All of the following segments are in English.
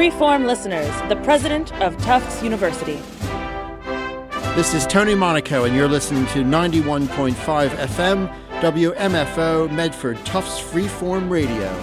Freeform listeners, the president of Tufts University. This is Tony Monaco, and you're listening to 91.5 FM, WMFO, Medford, Tufts Freeform Radio.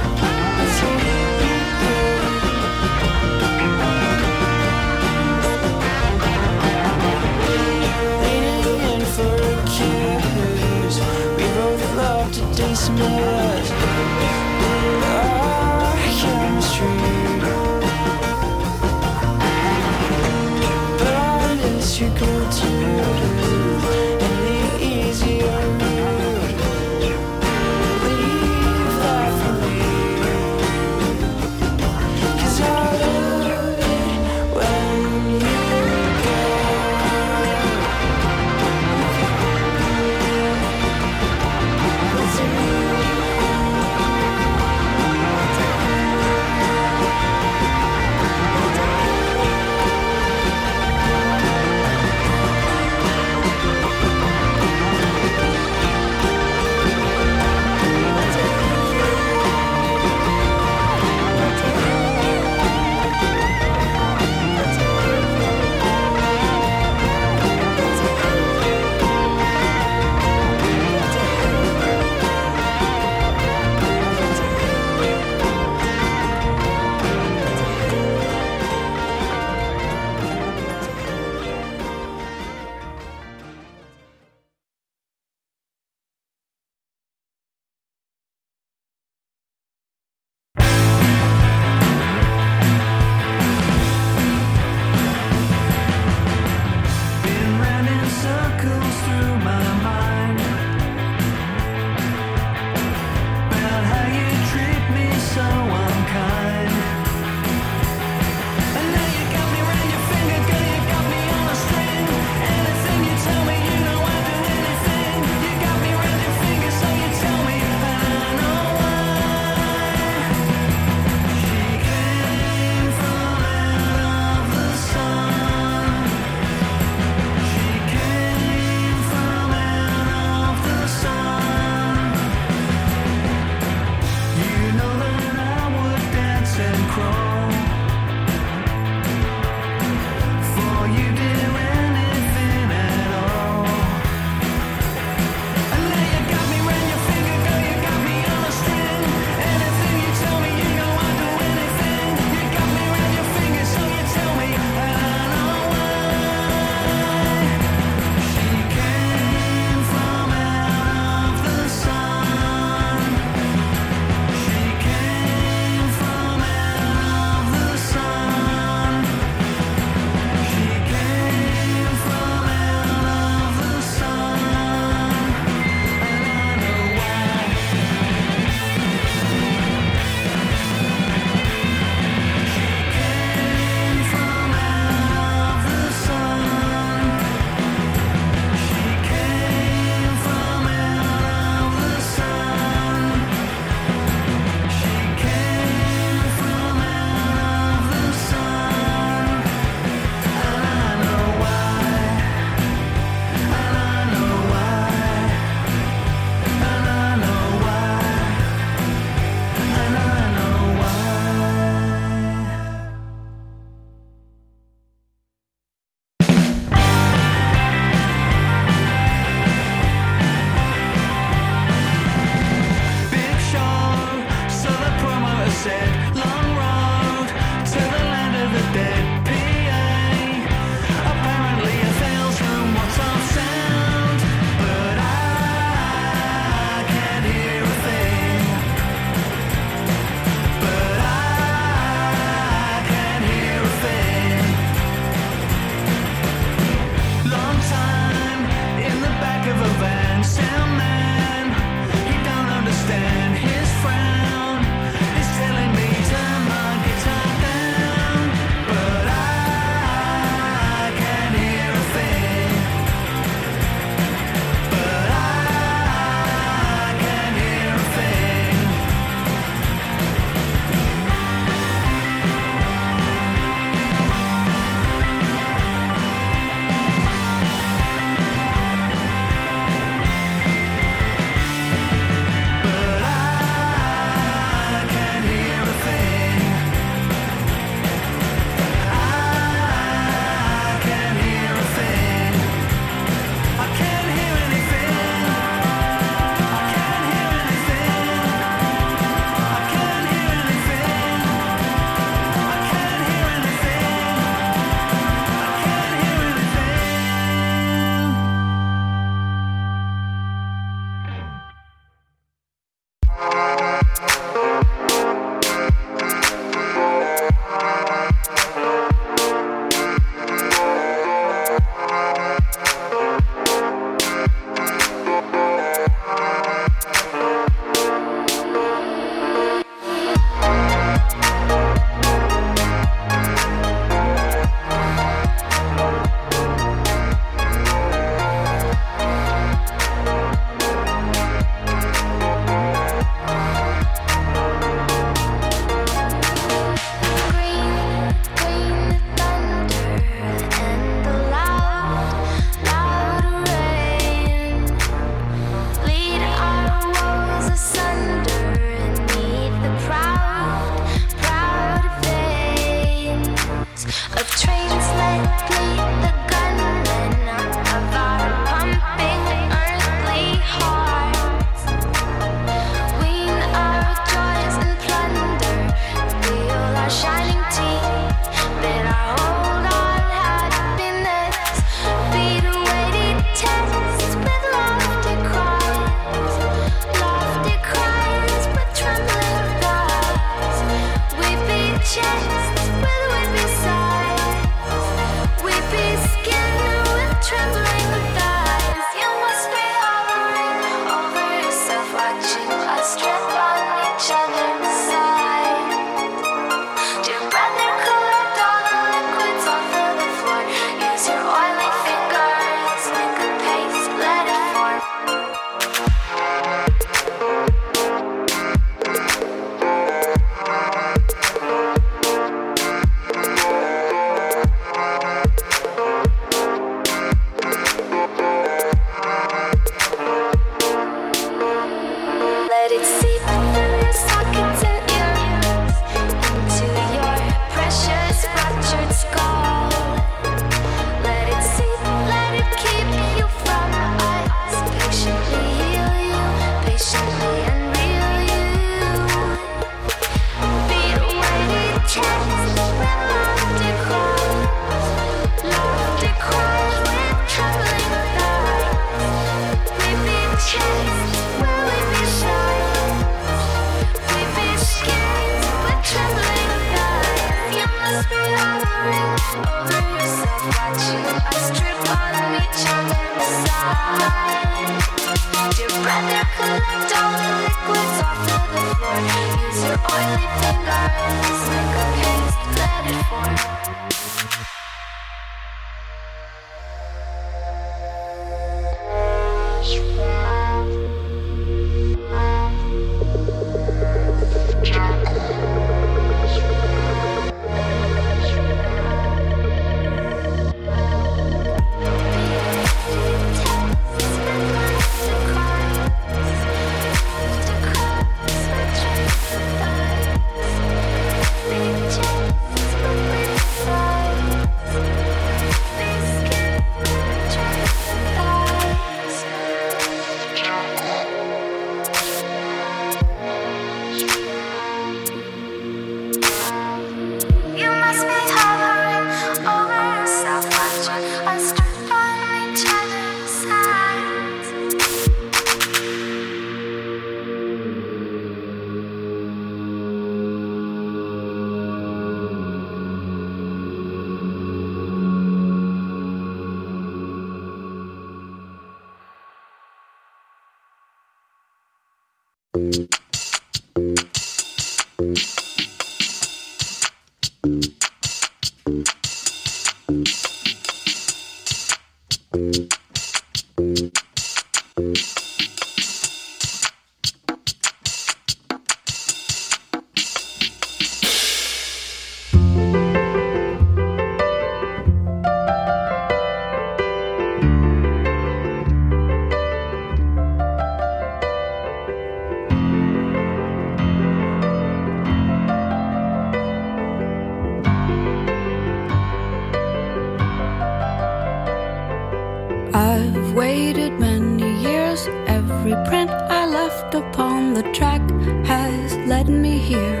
I've waited many years. Every print I left upon the track has led me here.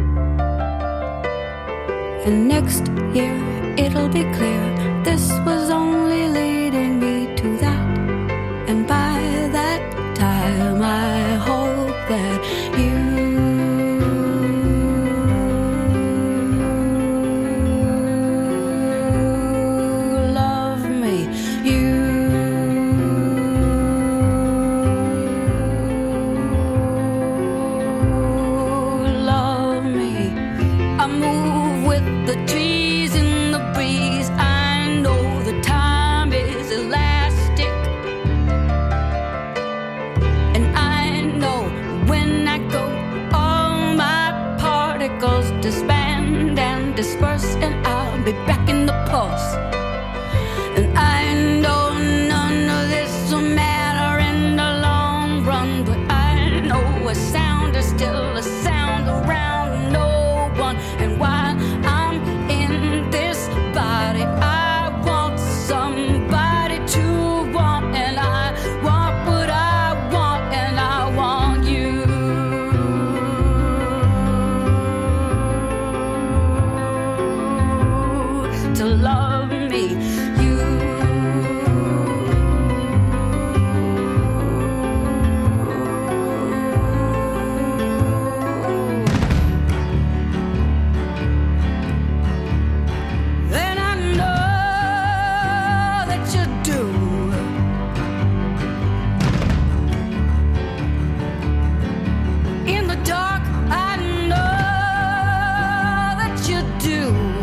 And next year it'll be clear this was only leading me to that. And by that time I hope that you disband and disperse, and I'll be back in the pulse. And I know none of this will matter in the long run, but I know a sound is still a sound around no one. And while I'm in this body, I want somebody to want, and I want what I want, and I want you. To love me, you. And I know that you do. In the dark, I know that you do.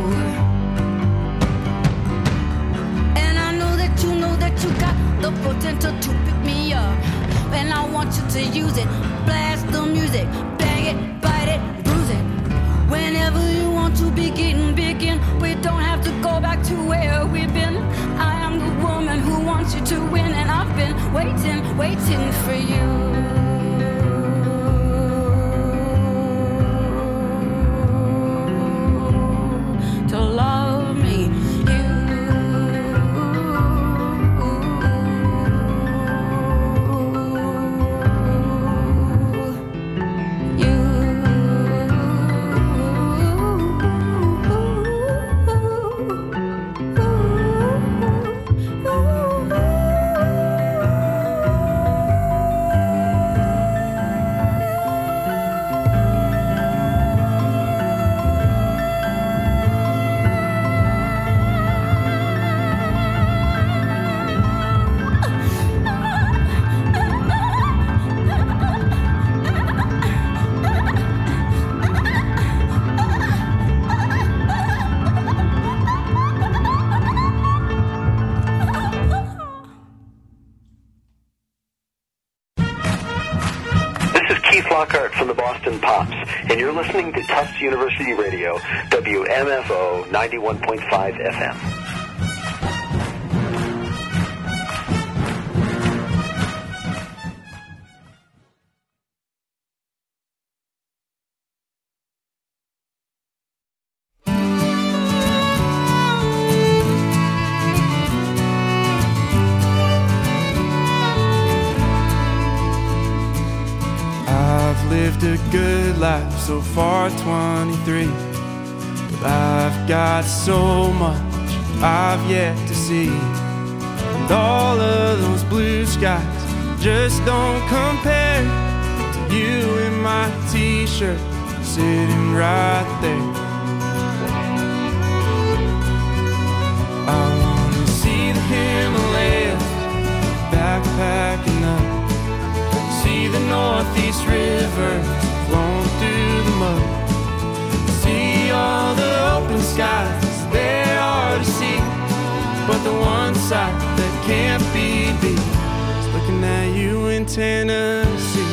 You got the potential to pick me up, and I want you to use it. Blast the music, bang it, bite it, bruise it. Whenever you want to begin. We don't have to go back to where we've been. I am the woman who wants you to win, and I've been waiting for you. To love me, you. Flockhart from the Boston Pops, and you're listening to Tufts University Radio, WMFO 91.5 FM. Lived a good life so far, 23, but I've got so much I've yet to see, and all of those blue skies just don't compare to you in my t-shirt sitting right there. I wanna see the Himalayas backpacking up, see the Northeast rivers flowing through the mud, see all the open skies there are to see, but the one sight that can't be beat is looking at you in Tennessee.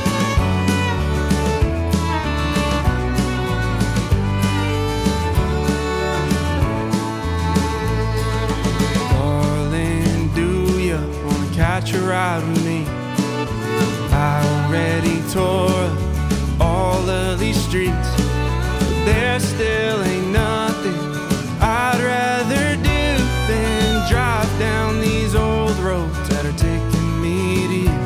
Darling, do you wanna catch a ride with me? I already tore up all of these streets, but there still ain't nothing I'd rather do than drive down these old roads that are taking me to you.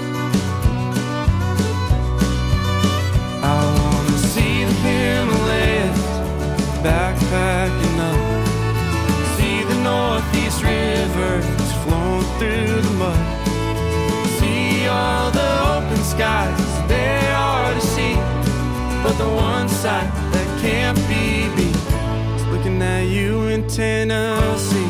I wanna see the Himalayas backpacking up, see the Northeast rivers flowing through the mud, see all the open skies there are to see, but the one sight that can't be beat is looking at you in Tennessee.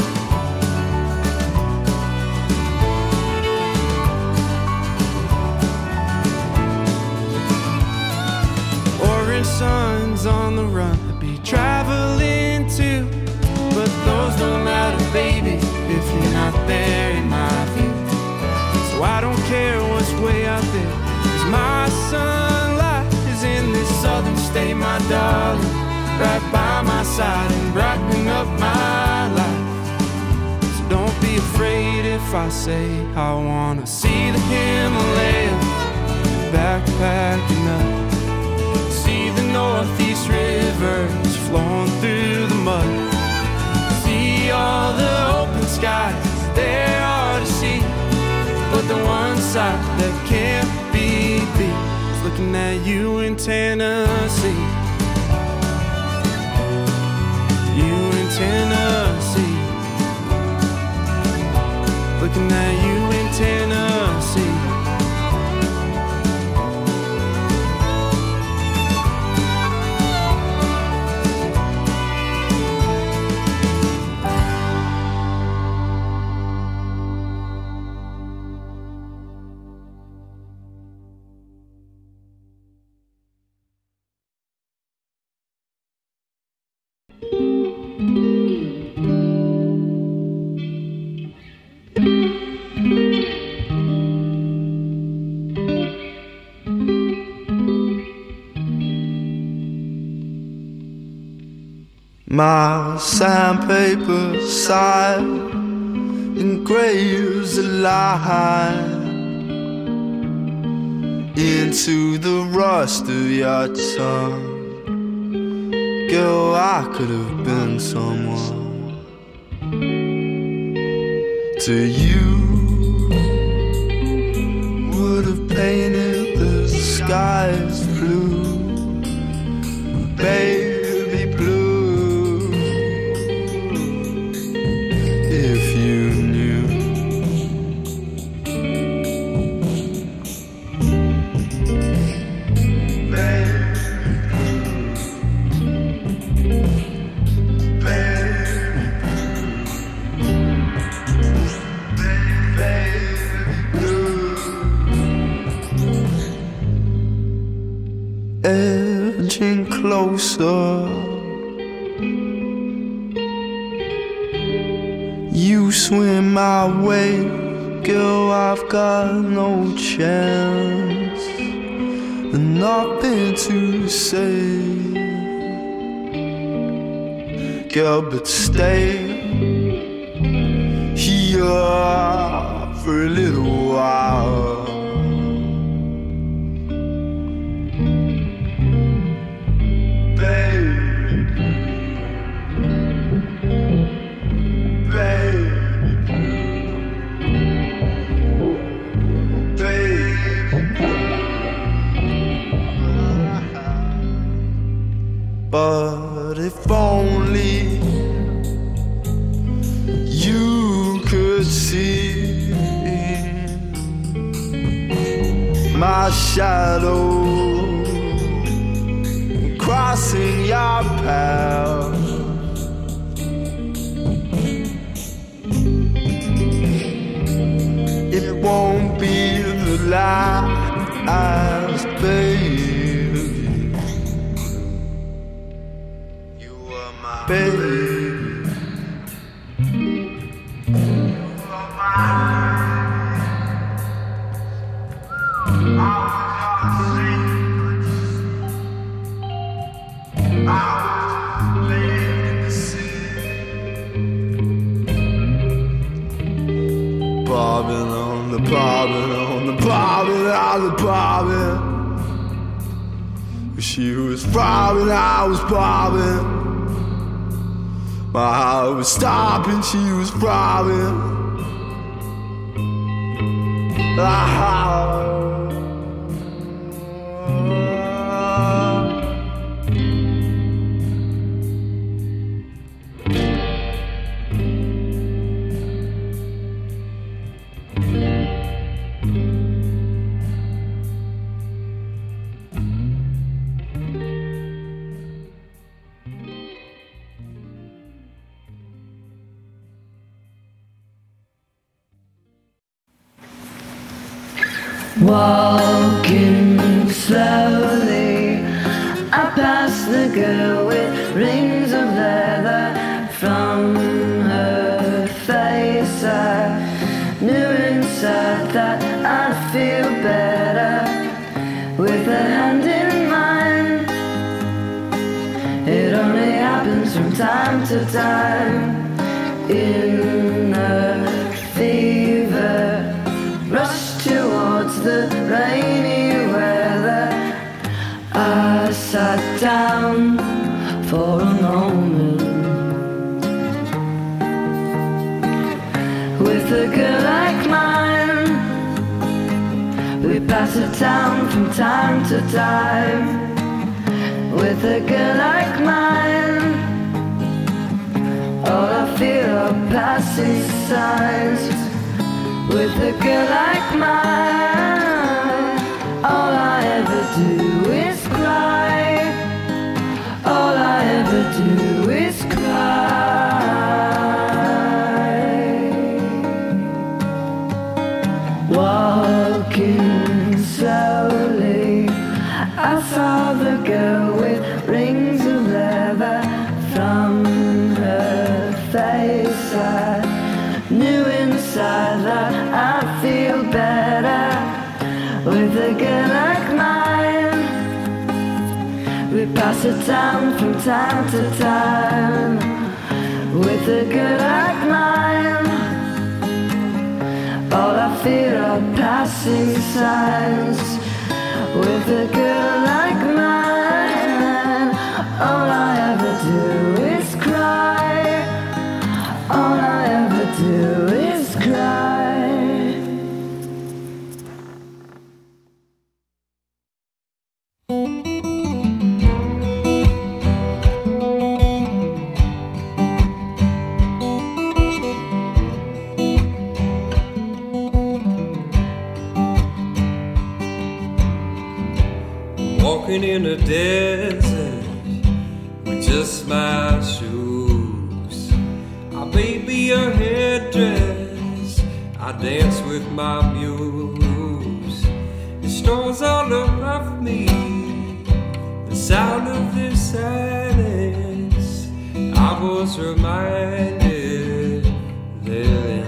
Orange suns on the run I'd be traveling to, but those don't matter, baby, if you're not there in my view. So I don't care what's way out there, 'cause my sunlight is in this southern state, my darling, right by my side and brightening up my life. So don't be afraid if I say I wanna see the Himalayas backpacking up, see the Northeast rivers flowing through the mud, see all the open skies there are to see, but the one sight that can't be beat is looking at you in Tennessee. You in Tennessee, looking at you in Tennessee. My sandpaper side engraves a line into the rust of your tongue. Girl, I could have been someone to you, would have painted the skies blue, baby blue, if you knew. Edging closer, you swim my way, girl, I've got no chance. and nothing to say. Girl, but stay here for a little while. But if only you could see my shadow crossing your path. It won't be the last, baby. Baby, bobbing on the bobbing on the bobbing on the bobbing. She was bobbing, I was bobbing. My heart was stopping, she was throbbing. Walking slowly, I pass the girl with rings of leather. From her face I knew inside that I'd feel better with a hand in mine. It only happens from time to time. In a fever rush towards the rainy weather, I sat down for a moment with a girl like mine. We pass it down from time to time. With a girl like mine, all I feel are passing signs. With a girl like mine, all I ever do is cry. All I ever do is cry. Walking slowly, I saw the girl with rings of leather. From her face I knew inside that I'd feel better with a girl like mine. We pass it down from time to time. With a girl like mine, all I feel are passing signs. With a girl like mine, all I ever do is cry. All I ever do is cry. Walking in the desert with just my shoes. I baby your headdress, I dance with my muse. It strolls all around me, the sound of this silence. I was reminded then.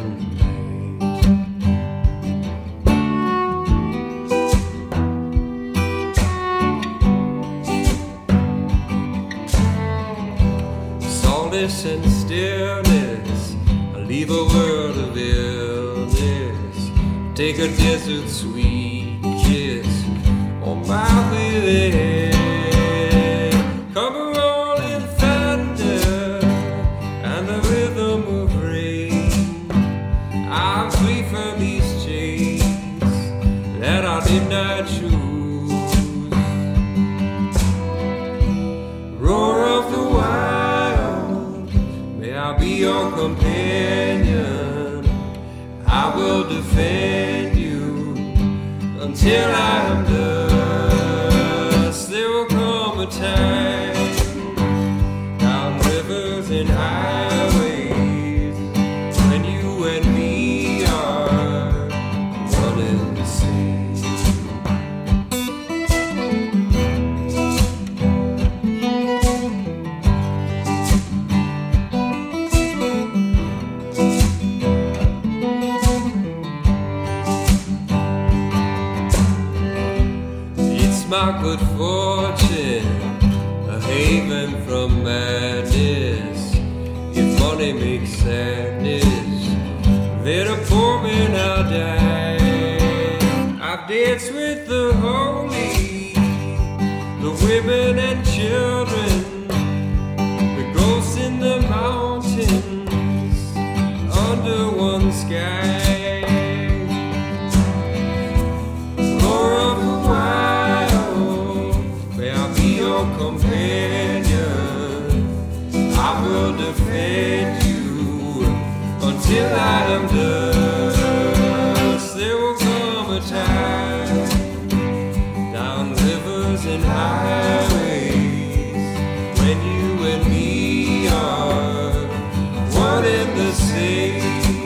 stillness and stillness. I leave a world of illness. Take a desert sweet kiss on my way there. Come a rolling thunder and the rhythm of rain. I'm free from these chains that I did not choose. Roar of the wild, may I be your companion. I will defend you until I am dust. There will come a time down rivers and highways when you and me are one and the same. My good fortune, a haven from madness. If money makes sadness, then a poor man I'll die. I've danced with the holy, the women and children, the ghosts in the mountains, under one sky. Roar of the companion, I will defend you until I am dust. There will come a time down rivers and highways when you and me are one and the same.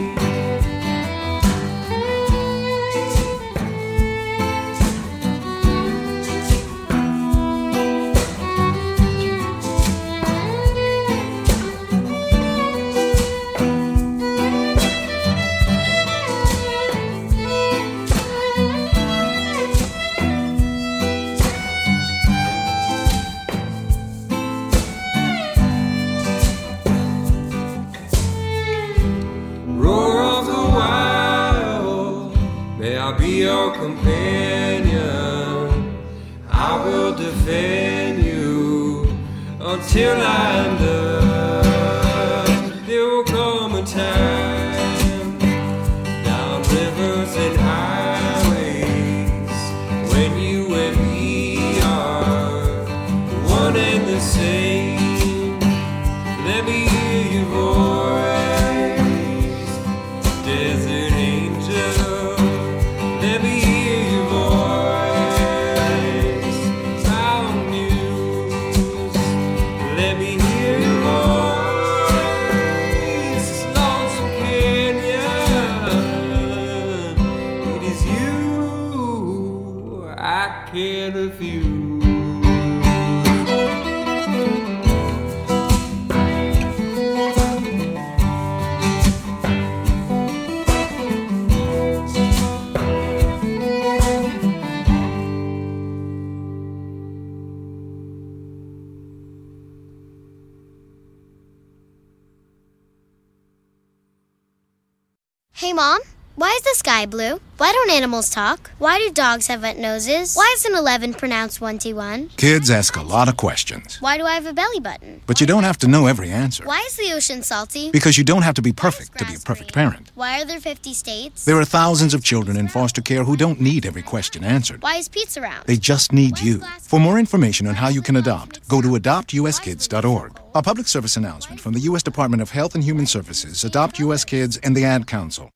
Your companion, I will defend you until I'm done. There will come a time down rivers and highways when you and me are one and the same. Let me hear your voice, desert angel. Let me hear your voice, sound news. Let me hear your voice, lonesome canyon. It is you I can't refuse. Hey, Mom, why is the sky blue? Why don't animals talk? Why do dogs have wet noses? Why is an 11 pronounced 21? Kids ask a lot of questions. Why do I have a belly button? But you don't have to know every answer. Why is the ocean salty? Because you don't have to be perfect to be a perfect parent. Why are there 50 states? There are thousands of children in foster care who don't need every question answered. Why is pizza round? They just need you. For more information on how you can adopt, go to adoptuskids.org. A public service announcement from the U.S. Department of Health and Human Services, Adopt U.S. Kids, and the Ad Council.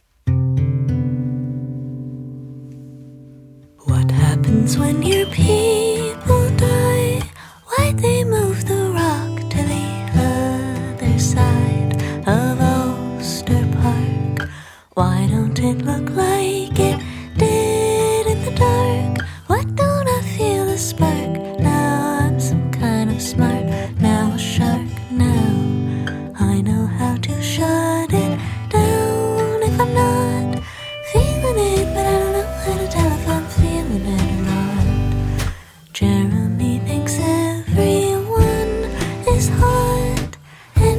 What happens when your people die? Why they move the rock to the other side of Ulster Park? Why don't it look like it did in the dark? What don't I feel the spark? Now I'm some kind of smart, now a shark. Now I know how to shut it down if I'm not feeling it, but I don't know how to tell if I'm feeling it or not. Jeremy thinks everyone is hot and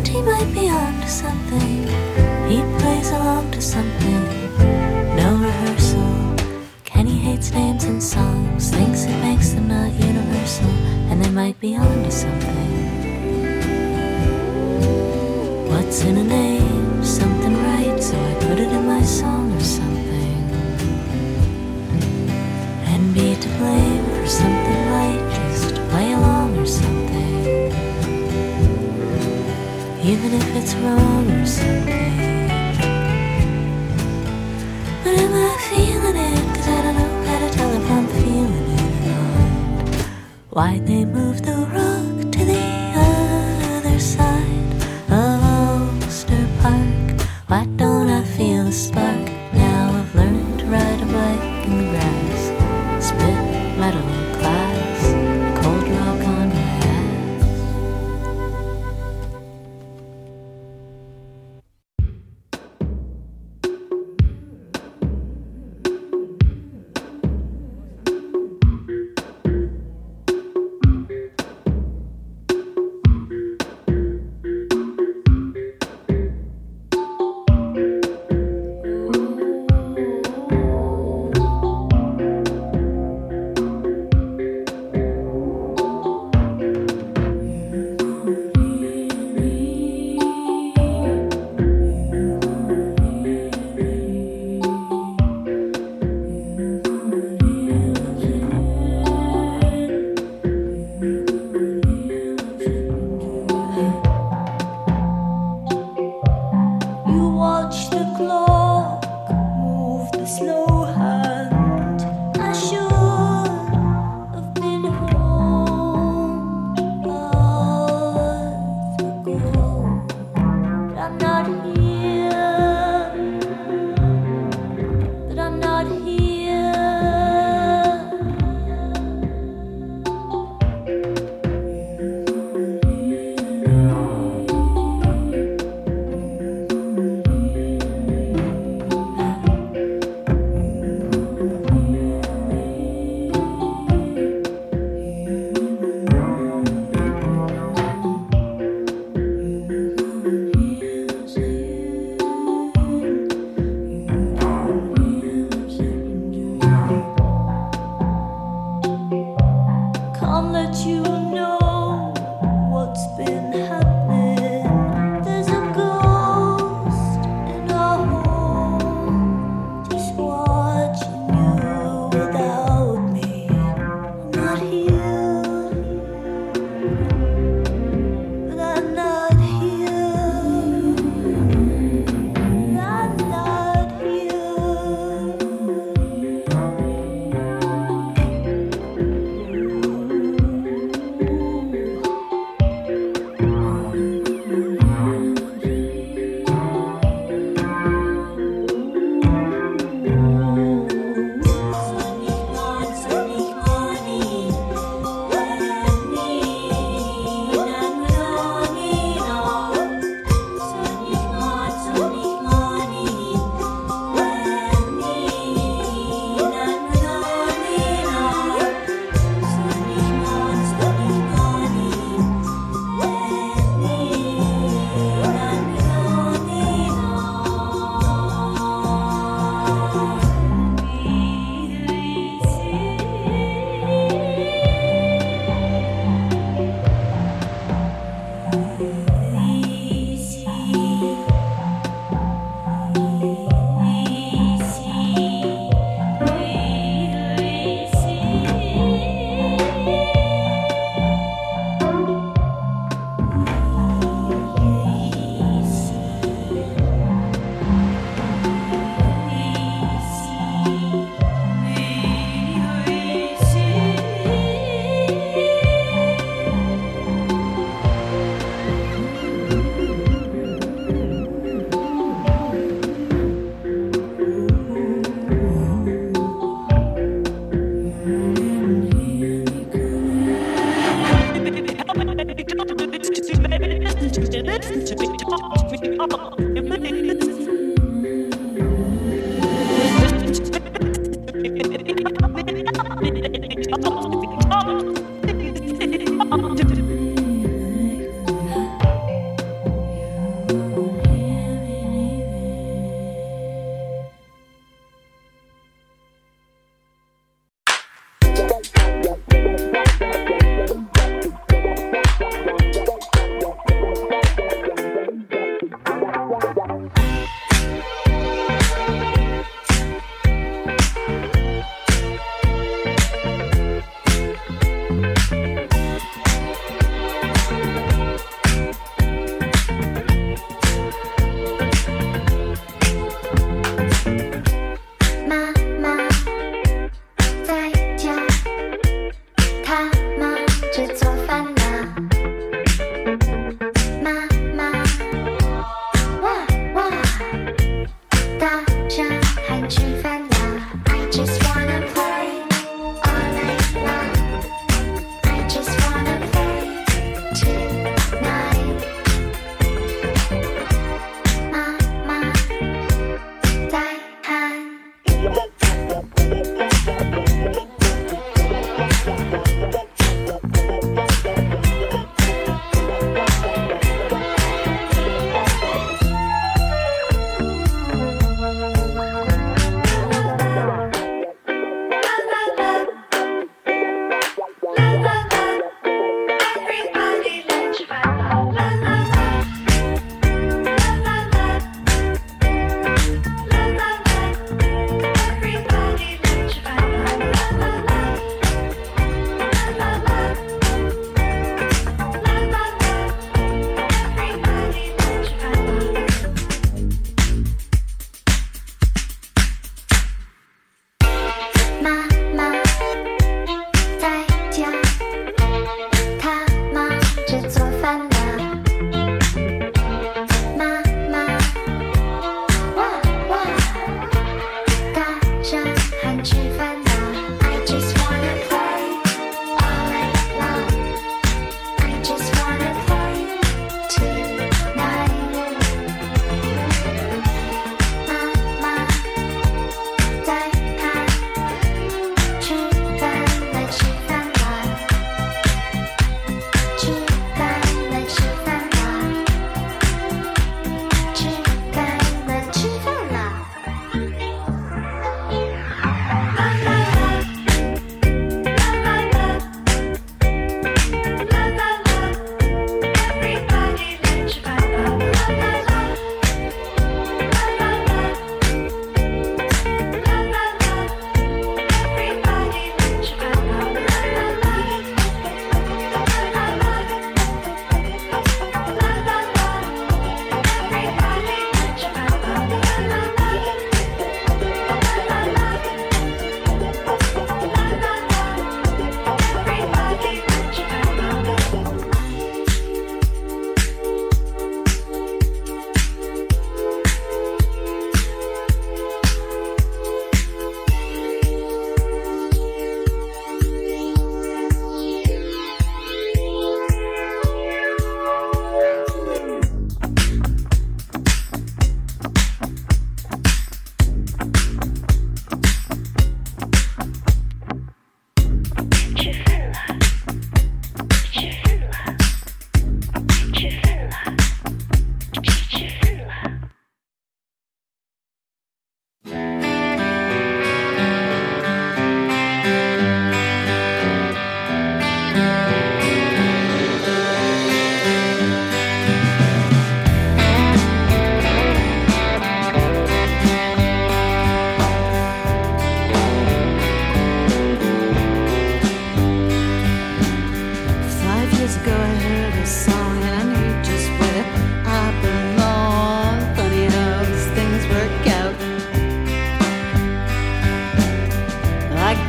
dance and songs, thinks it makes them not universal, and they might be onto something. What's in a name? Something right, so I put it in my song or something. And be to blame for something light, just play along or something. Even if it's wrong or something. But am I feeling it? 'Cause I don't know how to tell if I'm feeling it or not. Why'd they move the rock to the other side of Ulster Park? Why don't I feel the spark now of learning to ride a bike in the grass? Spit metal glass, cold rock on my ass.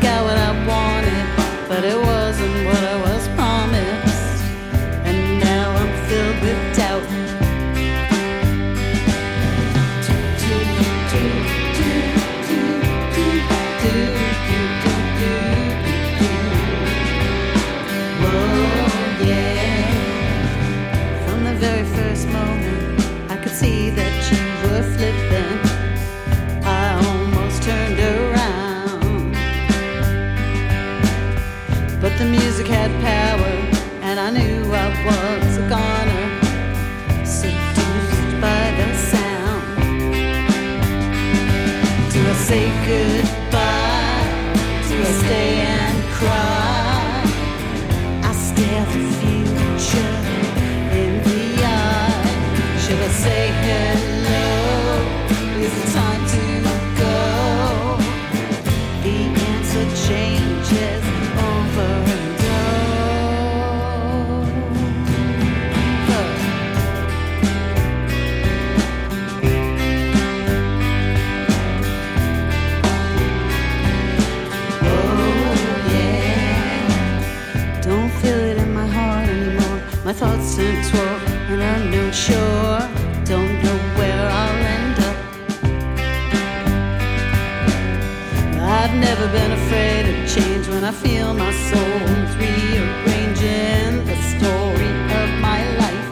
got what I wanted, but it wasn't what I was promised. And now I'm filled with doubt. Oh yeah. From the very first moment I could see that you were flipping. I almost turned around, but the music had power, and I knew I was a goner, seduced by the sound. Do I say goodbye? Do I stay and cry? I stare the future in the eye. Should I say hello? Is it time to go? The answer changes over and my thoughts turn twirl, and I'm not sure, don't know where I'll end up. I've never been afraid of change when I feel my soul's rearranging the story of my life.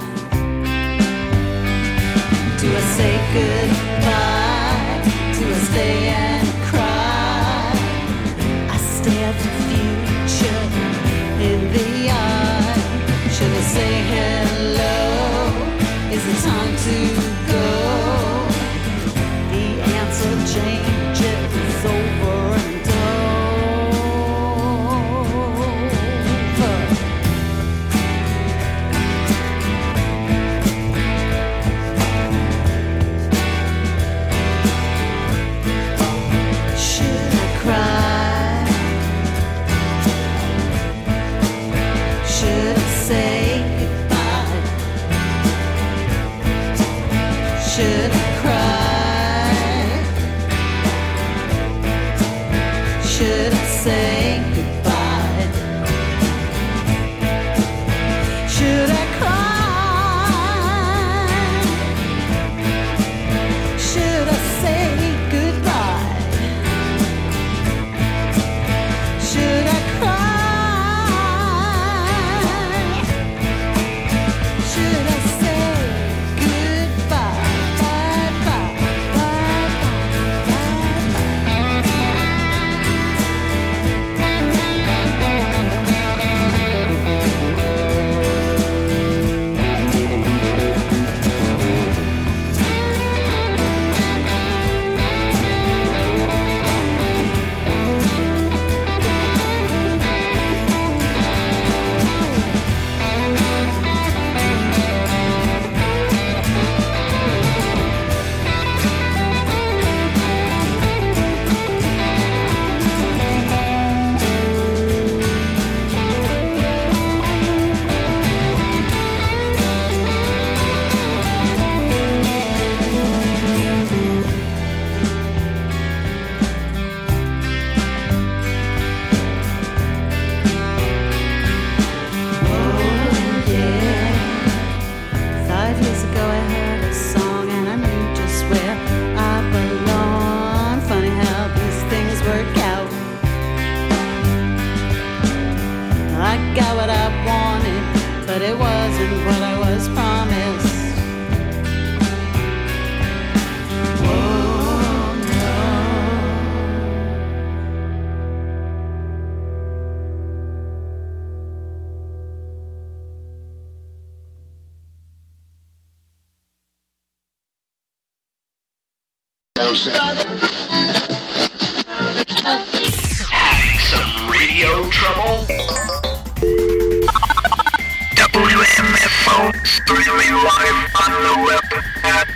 Do I say goodbye? Do I stay and cry? I stare at the future in the eye. Should I say hello? Is it time to go? The answer changes over and over. Should I cry? Should I say goodbye? Should I cry? Should I say goodbye? Should I cry? Should I say goodbye? Should I cry? Should I say goodbye? Bye, bye, bye, Having some radio trouble? WMFO streaming live on the web at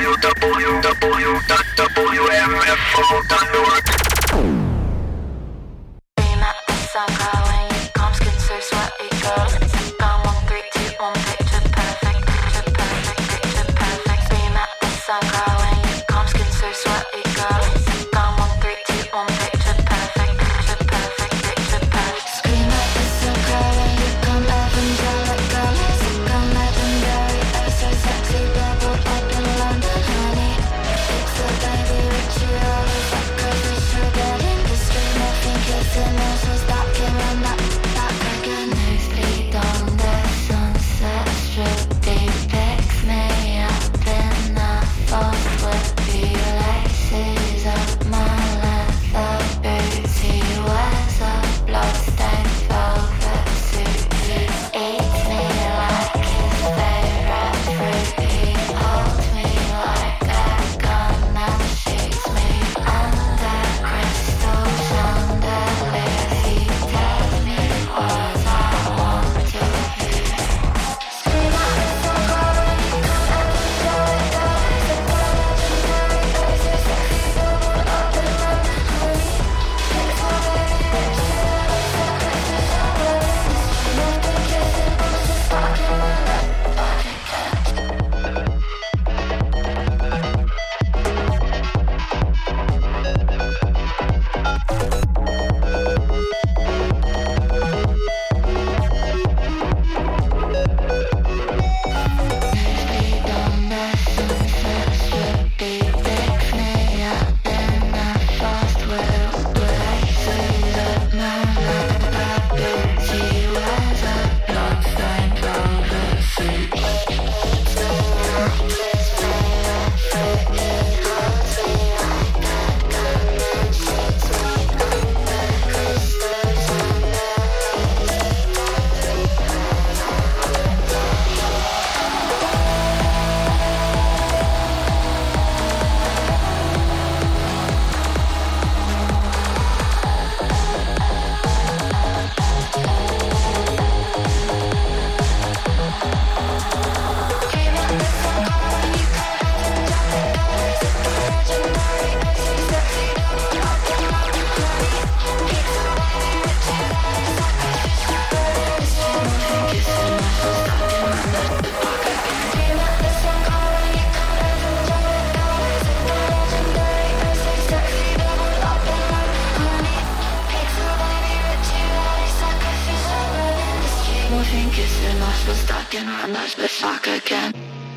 www.wmfo.org. Picture perfect. moving, kissing us, we're stuck in our lives, we're shock again.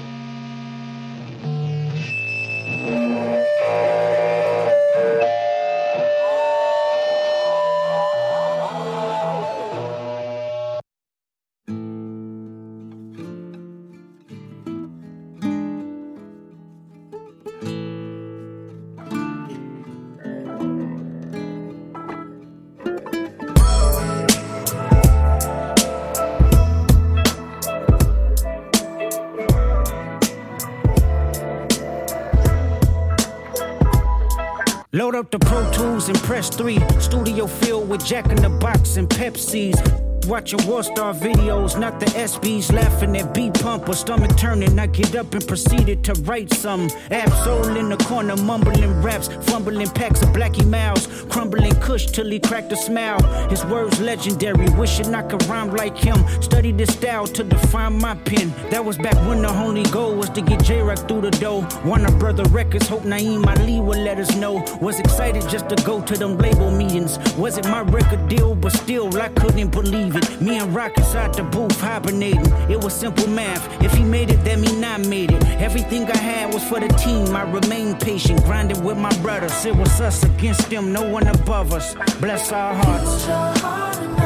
Load up the Pro Tools and press 3. Studio filled with Jack in the Box and Pepsis. Watching War Star videos, not the SBs. Laughing at B-Pump or stomach turning. I get up and proceeded to write some. Absol in the corner, mumbling raps. Fumbling packs of Blackie Mouse. Crumbling Kush till he cracked a smile. His words legendary, wishing I could rhyme like him. Studied his style to define my pen. That was back when the only goal was to get J-Rock through the door. Warner Brother Records, hope Naeem Ali would let us know. Was excited just to go to them label meetings. Wasn't my record deal, but still I couldn't believe it. Me and Rock inside the booth hibernating. It was simple math. If he made it, that mean I made it. Everything I had was for the team. I remained patient, grinding with my brothers. It was us against them, no one above us. Bless our hearts.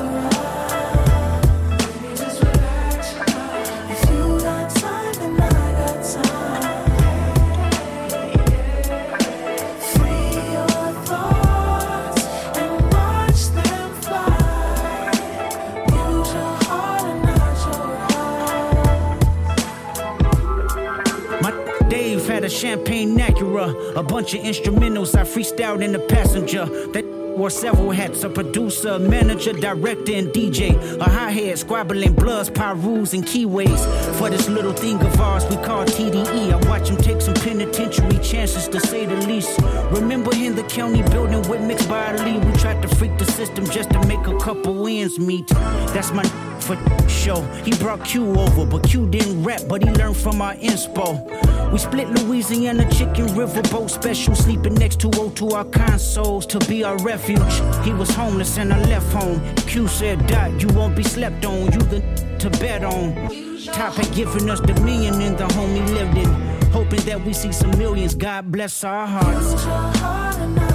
Had a champagne Acura, a bunch of instrumentals I freestyled in the passenger. That wore several hats, a producer, manager, director, and DJ. A hi-hat, squabbling bloods, pyrus, and keyways. For this little thing of ours we call TDE. I watch him take some penitentiary chances, to say the least. Remember in the county building with mixed bodily, we tried to freak the system just to make a couple ends meet. That's my for show. He brought Q over, but Q didn't rap, but he learned from our inspo. We split Louisiana chicken riverboat special, sleeping next to O2 our consoles to be our refuge. He was homeless and I left home. Q said, Dot, you won't be slept on, you the to bet on. Top had given us the million in the home he lived in, hoping that we see some millions. God bless our hearts.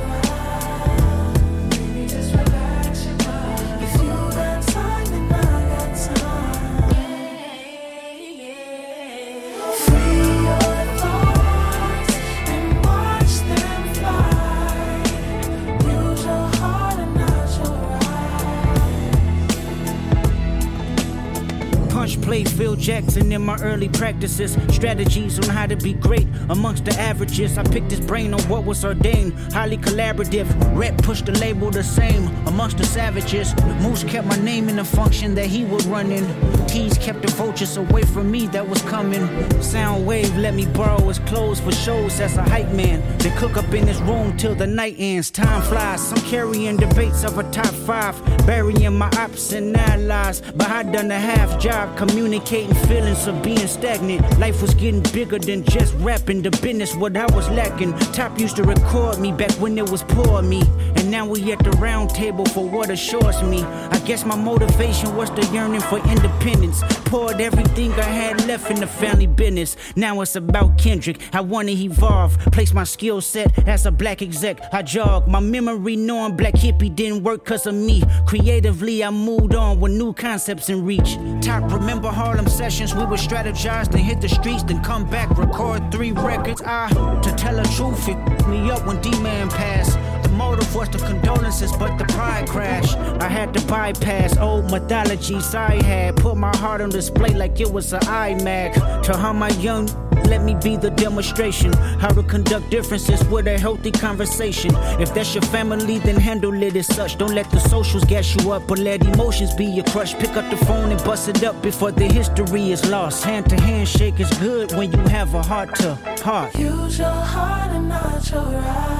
Played Phil Jackson in my early practices. Strategies on how to be great amongst the averages. I picked his brain on what was ordained. Highly collaborative. Rep pushed the label the same amongst the savages. Moose kept my name in the function that he would run in. Keys kept the vultures away from me that was coming. Soundwave let me borrow his clothes for shows as a hype man. They cook up in his room till the night ends. Time flies. I'm carrying debates of a top 5. Burying my ops and allies. But I done a half job communicating feelings of being stagnant. Life was getting bigger than just rapping. The business what I was lacking. Top used to record me back when it was poor me. And now we at the round table for what assures me. I guess my motivation was the yearning for independence. Poured everything I had left in the family business. Now it's about Kendrick. I wanna evolve. Place my skill set as a black exec. I jog my memory knowing Black Hippie didn't work cause of me. Creatively I moved on with new concepts in reach. Top remember Harlem sessions. We would strategize, then hit the streets, then come back, record 3 records. To tell the truth, it me up when D-Man passed. The motive was the condolences, but the pride crashed. I had to bypass old mythologies I had. Put my heart on display like it was an iMac. To how my young let me be the demonstration. How to conduct differences with a healthy conversation. If that's your family, then handle it as such. Don't let the socials gas you up, but let emotions be your crush. Pick up the phone and bust it up before the history is lost. Hand to hand shake is good when you have a heart to heart. Use your heart and not your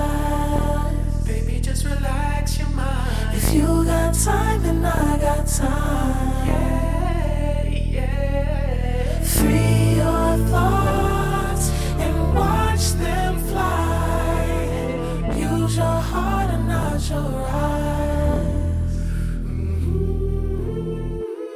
eyes. Baby, just relax your mind. If you got time, then I got time. Yeah, yeah. Free your thoughts and watch them fly. Use your heart and not your eyes.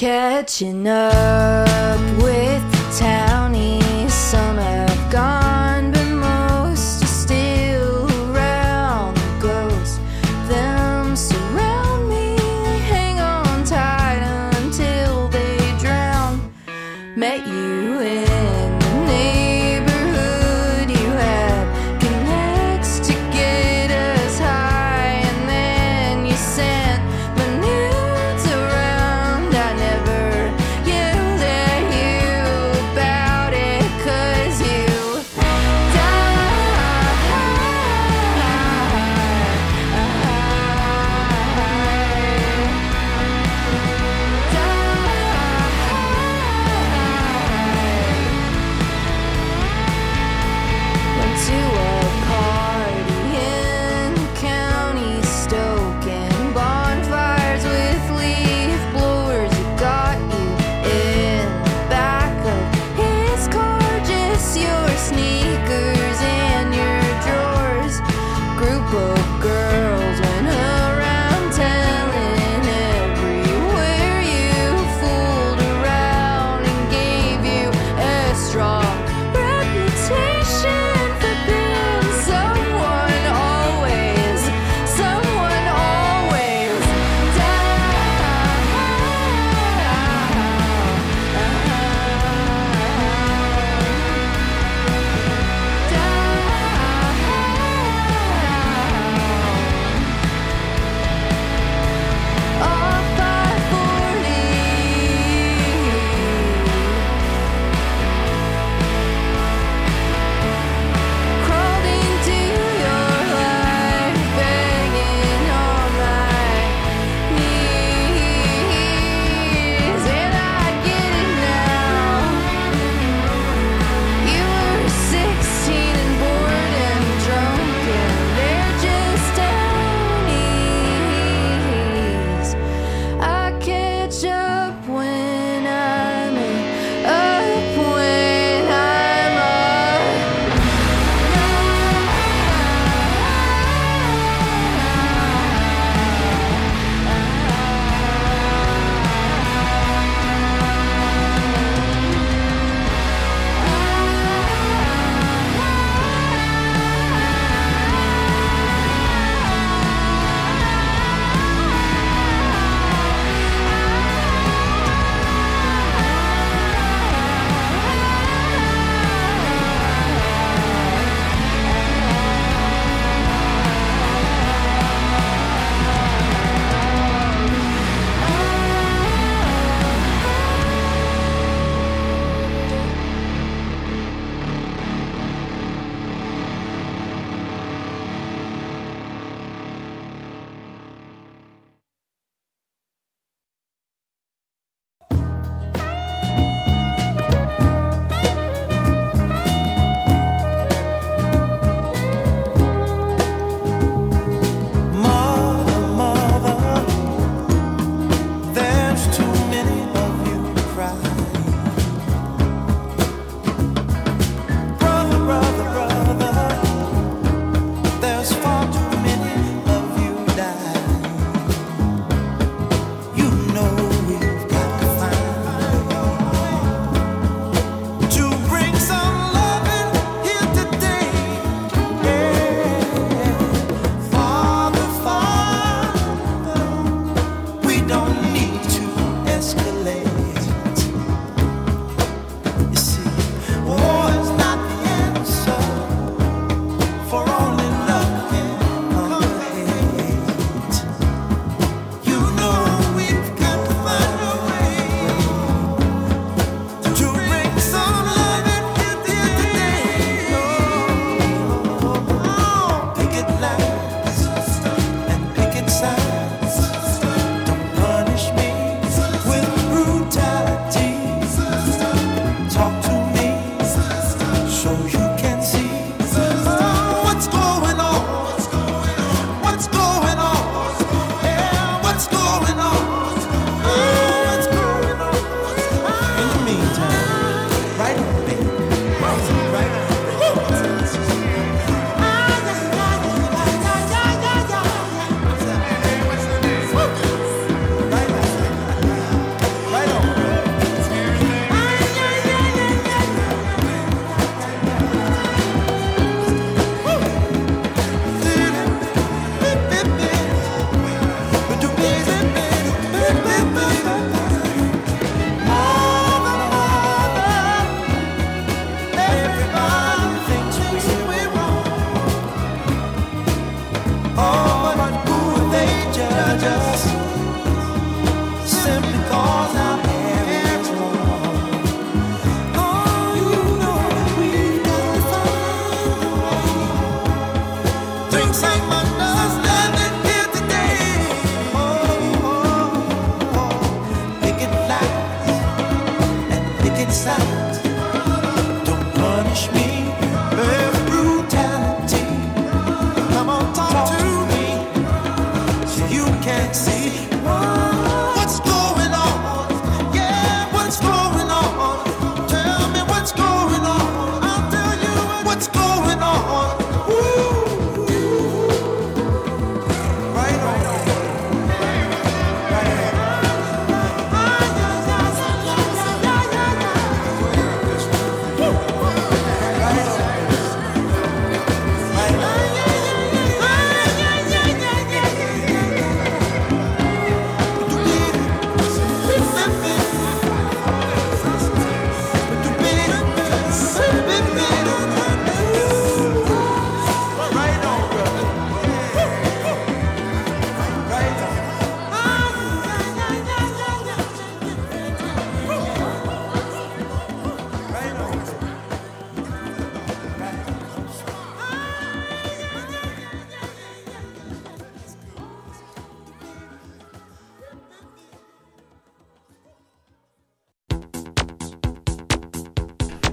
Catching up with the townies, some have gone, but most are still around. The ghosts of them surround me, they hang on tight until they drown. Met you in the neighborhood, you had connects to get us high, and then you sent my nudes around. I never yelled at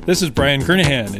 This is Brian Kernahan.